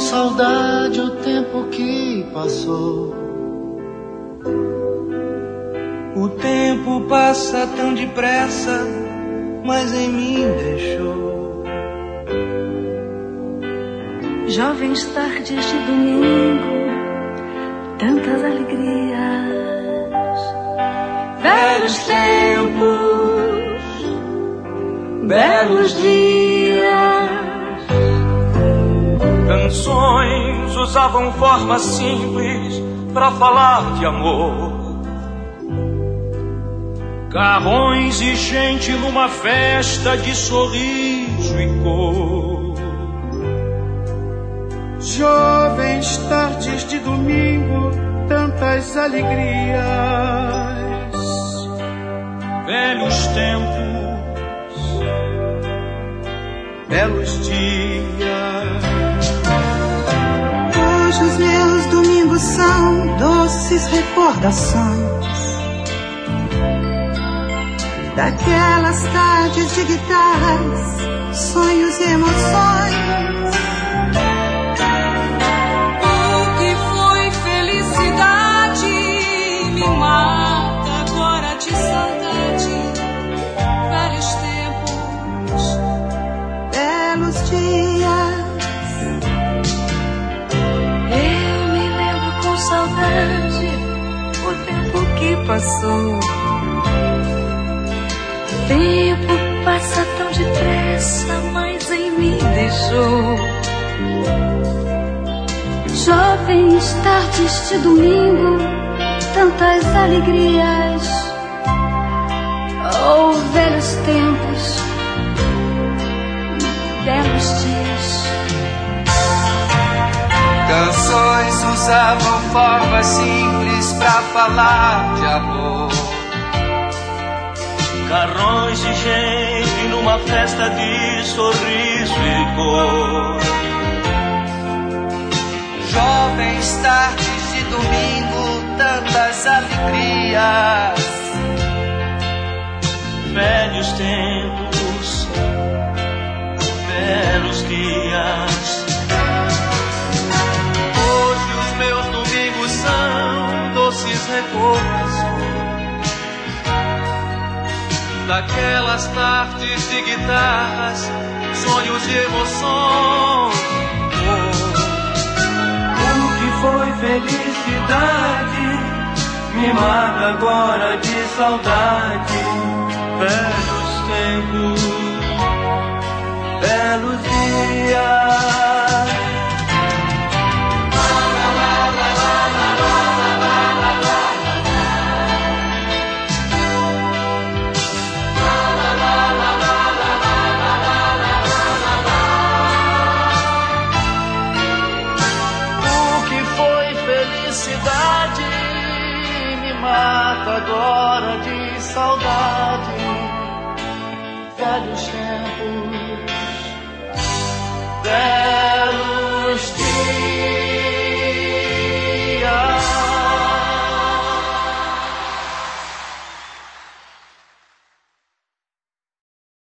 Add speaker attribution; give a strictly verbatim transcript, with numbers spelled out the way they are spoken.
Speaker 1: saudade o tempo que passou.
Speaker 2: O tempo passa tão depressa, mas em mim deixou.
Speaker 3: Jovens tardes de domingo, tantas alegrias. Velhos tempos, belos dias.
Speaker 2: Canções usavam forma simples pra falar de amor. Carrões e gente numa festa de sorriso e cor.
Speaker 4: Jovens tardes de domingo, tantas alegrias.
Speaker 2: Velhos tempos, belos dias.
Speaker 5: Hoje os meus domingos são doces recordações daquelas tardes de guitarras, sonhos e emoções.
Speaker 3: O que foi felicidade me mata agora de saudade. Velhos tempos,
Speaker 5: belos dias.
Speaker 3: Eu me lembro com saudade o tempo que passou. O tempo passa tão depressa, mas em mim deixou. Jovens tardes de domingo, tantas alegrias. Oh, velhos tempos, belos dias.
Speaker 2: Canções usavam formas simples pra falar de amor. Carrões de gente numa festa de sorriso e cor. Jovens tardes de domingo, tantas alegrias. Velhos tempos, belos dias. Hoje os meus domingos são doces recordações daquelas tardes de guitarras, sonhos e emoções. Oh, o que foi felicidade me mata agora de saudade. Velhos tempos, belos dias.
Speaker 1: Agora de saudade, velhos tempos.